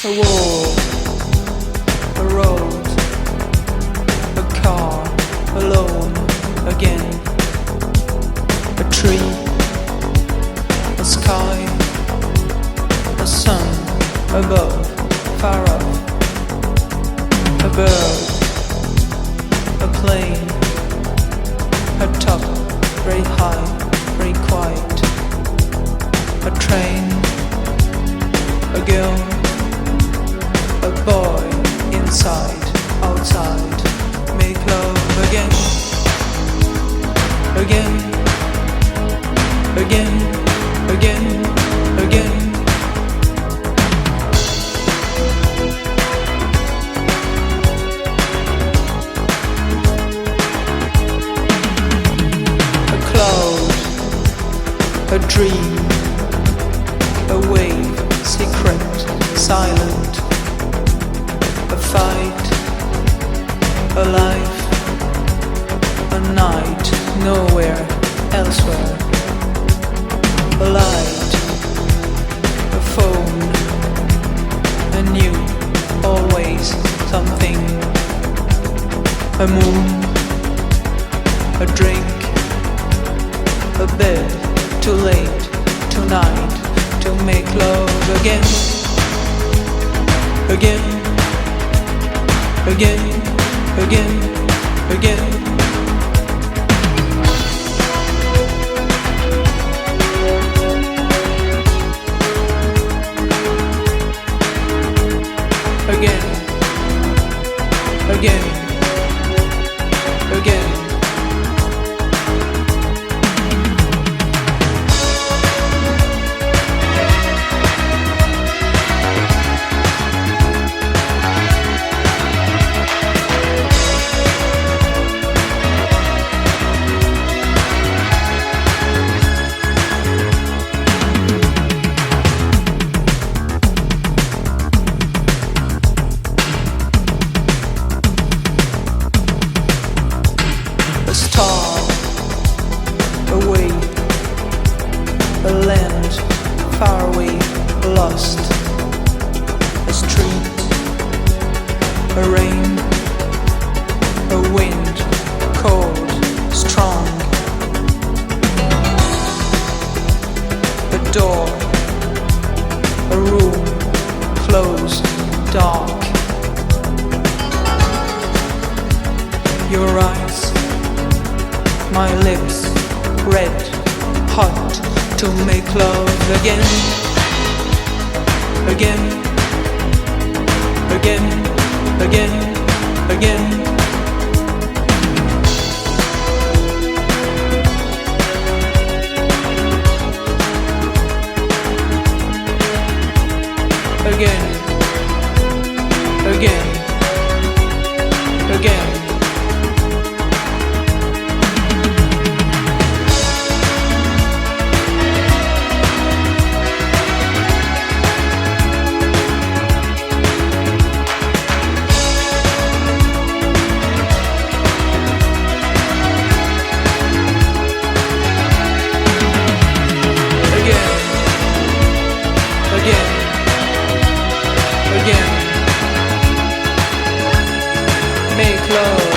A wall, a road, a car, alone again. A tree, a sky, a sun above, far off. A bird, a plane, a top, very high, very quiet. A train, a girl, a boy, inside, outside. Make love again, again, again, again, again. A cloud, a dream, a wave, secret, silent. A fight, a life, a night, nowhere, elsewhere. A light, a phone, a new, always something. A moon, a drink, a bed, too late, tonight, to make love again, again, again, again, again. Again, again, again. A star, a wave, a land far away, lost. A street, a rain, a wind, cold, strong. A door, a room, closed, dark. Your eyes, my lips, red, hot, to make love again, again, again, again, again. Again, again, again. Again, again, make love.